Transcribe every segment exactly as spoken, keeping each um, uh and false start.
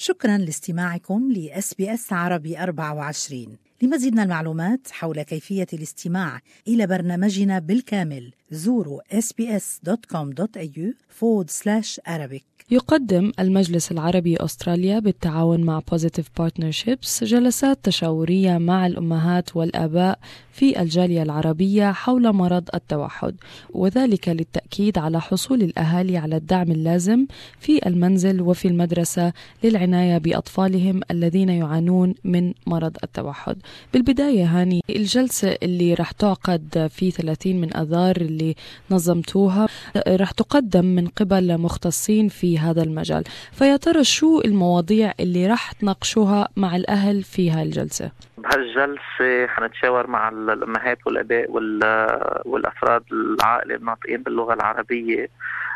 شكراً لاستماعكم ل إس بي إس عربي أربعة وعشرين. لمزيد من المعلومات حول كيفية الاستماع إلى برنامجنا بالكامل زوروا إس بي إس دوت كوم دوت إيه يو forward slash Arabic. يقدم المجلس العربي أستراليا بالتعاون مع Positive Partnerships جلسات تشاورية مع الأمهات والآباء في الجالية العربية حول مرض التوحد، وذلك للتأكيد على حصول الأهالي على الدعم اللازم في المنزل وفي المدرسة للعناية بأطفالهم الذين يعانون من مرض التوحد. بالبداية هاني، الجلسة اللي رح تعقد في ثلاثين من أذار اللي نظمتوها رح تقدم من قبل مختصين في هذا المجال، فيا ترى شو المواضيع اللي رح تناقشوها مع الأهل في هاي الجلسة؟ بهالجلسة حنتشاور مع الأمهات والآباء والأفراد العائلة الناطقين باللغة العربية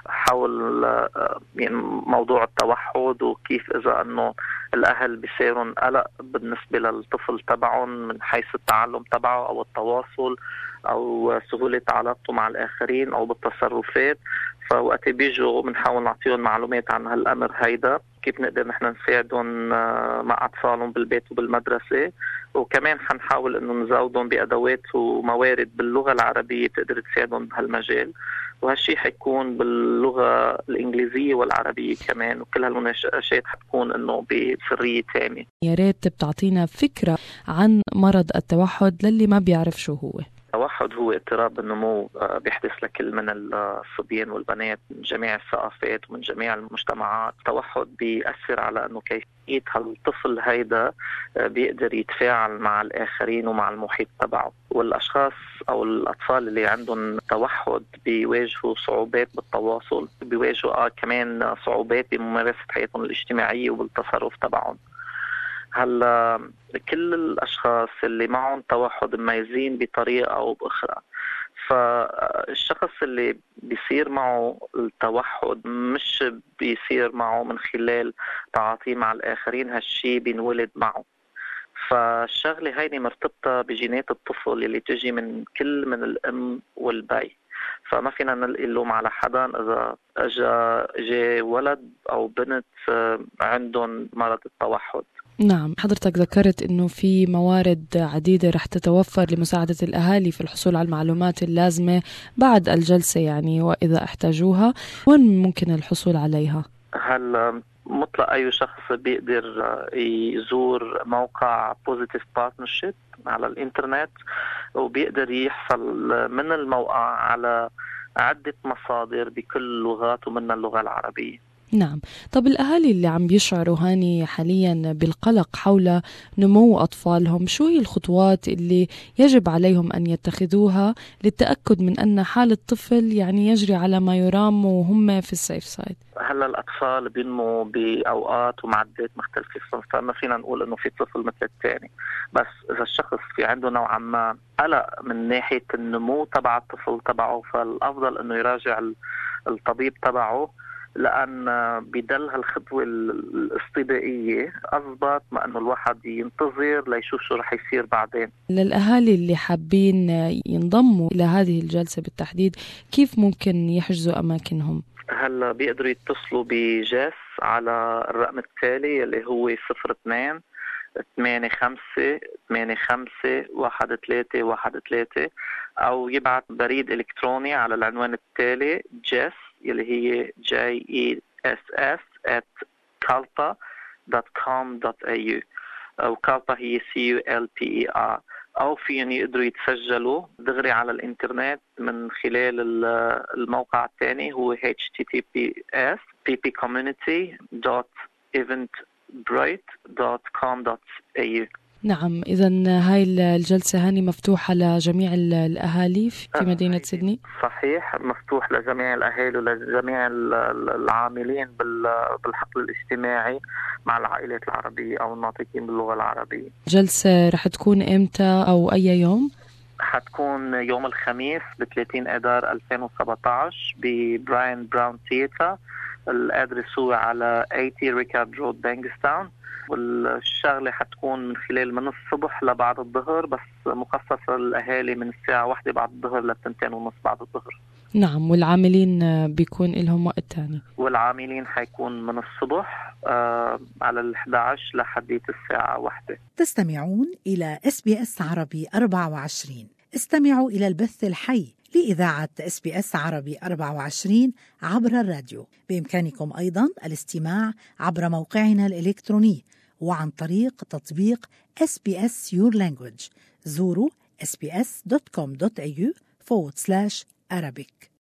حول يعني موضوع التوحد، وكيف إذا أنه الأهل بيصيرون قلق بالنسبة للطفل تبعهم من حيث التعلم تبعه أو التواصل أو سهولة علاقته مع الآخرين أو بالتصرفات. فوقت بيجوا بنحاول نعطيهم معلومات عن هالأمر هيدا، كيف نقدر نحن نساعدهم مع أطفالهم بالبيت وبالمدرسة، وكمان حنحاول إنه نزودهم بأدوات وموارد باللغة العربية تقدر تساعدهم بهالمجال، وهالشي حيكون باللغة الإنجليزية والعربية كمان، وكل هالمناقشات حتكون إنه بسرية تامة. يا ريت بتعطينا فكرة عن مرض التوحد للي ما بيعرف شو هو. التوحد هو اضطراب النمو بيحدث لكل من الصبيان والبنات من جميع الثقافات ومن جميع المجتمعات. التوحد بيأثر على أنه كيفية هالطفل هيدا بيقدر يتفاعل مع الآخرين ومع المحيط تبعه، والأشخاص أو الأطفال اللي عندهم توحد بيواجهوا صعوبات بالتواصل، بيواجهوا آه كمان صعوبات بممارسة حياتهم الاجتماعية وبالتصرف تبعهم. هلا كل الأشخاص اللي معهم توحد مميزين بطريقة أو بأخرى، فالشخص اللي بيصير معه التوحد مش بيصير معه من خلال تعاطيه مع الآخرين، هالشي بينولد معه. فالشغلة هيني مرتبطة بجينات الطفل اللي تجي من كل من الأم والبي، فما فينا نلقي اللوم على حدا إذا أجا جي ولد أو بنت عندهم مرض التوحد. نعم، حضرتك ذكرت إنه في موارد عديدة رح تتوفر لمساعدة الأهالي في الحصول على المعلومات اللازمة بعد الجلسة، يعني وإذا احتاجوها وين ممكن الحصول عليها؟ هل مطلق أي شخص بيقدر يزور موقع Positive Partnership على الإنترنت، وبيقدر يحصل من الموقع على عدة مصادر بكل اللغات ومنها اللغة العربية. نعم. طب الأهالي اللي عم بيشعروا هاني حاليا بالقلق حول نمو أطفالهم، شو هي الخطوات اللي يجب عليهم أن يتخذوها للتأكد من أن حال الطفل يعني يجري على ما يرام وهم في السيف سايد؟ هلا الأطفال بينموا بأوقات ومعدات مختلفة، فما فينا نقول إنه في طفل مثل الثاني، بس إذا الشخص في عنده نوعا ما قلق من ناحية النمو تبع الطفل تبعه، فالأفضل إنه يراجع الطبيب تبعه، لأن بدل هالخطوة الاستباقية أضبط ما أنه الواحد ينتظر ليشوف شو رح يصير بعدين. للأهالي اللي حابين ينضموا إلى هذه الجلسة بالتحديد، كيف ممكن يحجزوا أماكنهم؟ هلا بيقدروا يتصلوا بجاس على الرقم التالي اللي هو صفر اثنين ثمانية خمسة ثمانية خمسة واحد ثلاثة واحد ثلاثة، أو يبعث بريد إلكتروني على العنوان التالي جاس اللي هي جي إي إس إس at kalpa dot com dot a u، أو كالبا هي سي يو إل بي إي آر، أو فيهم يقدروا يتسجلوا دغري على الإنترنت من خلال الموقع الثاني هو إتش تي تي بي إس بي بي كوميونيتي دوت إيفنت برايت دوت كوم دوت إيه يو. نعم، إذن هاي الجلسة هاني مفتوحة لجميع الأهالي في مدينة سيدني؟ صحيح، مفتوح لجميع الأهالي ولجميع العاملين بالحقل الاجتماعي مع العائلات العربية أو الناطقين باللغة العربية. جلسة رح تكون إمتى أو أي يوم؟ حتكون يوم الخميس بثلاثين أذار ألفين وسبعة عشر ببراين براون ثياتر. الأدرس هو على ثمانين ريكارد رود بانكستاون، والشغلة حتكون من خلال من الصبح لبعد الظهر، بس مخصصة للأهالي من الساعة واحدة بعد الظهر للتنتين ونص بعد الظهر. نعم، والعاملين بيكون لهم وقت تاني. والعاملين حيكون من الصبح آه على الإحدى عشر لحديت الساعة واحدة. تستمعون إلى إس بي إس عربي أربعة وعشرين. استمعوا إلى البث الحي لإذاعة إس بي إس عربي أربعة وعشرين عبر الراديو. بإمكانكم أيضاً الاستماع عبر موقعنا الإلكتروني وعن طريق تطبيق إس بي إس Your Language. زوروا إس بي إس دوت كوم دوت إيه يو forward slash Arabic.